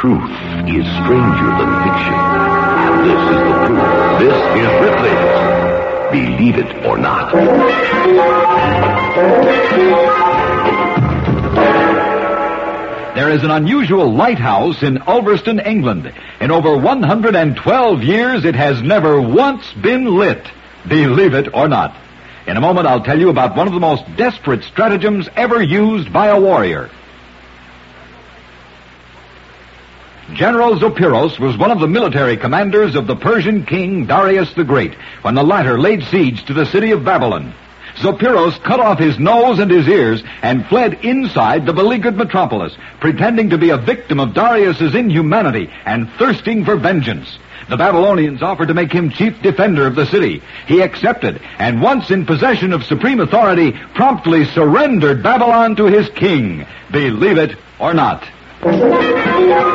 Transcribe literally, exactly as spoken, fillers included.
Truth is stranger than fiction. And this is the proof. This is Ripley's Believe It or Not. There is an unusual lighthouse in Ulverston, England. In over one hundred twelve years, it has never once been lit. Believe it or not. In a moment, I'll tell you about one of the most desperate stratagems ever used by a warrior. General Zopyros was one of the military commanders of the Persian king Darius the Great when the latter laid siege to the city of Babylon. Zopyros cut off his nose and his ears and fled inside the beleaguered metropolis, pretending to be a victim of Darius's inhumanity and thirsting for vengeance. The Babylonians offered to make him chief defender of the city. He accepted, and once in possession of supreme authority, promptly surrendered Babylon to his king. Believe it or not.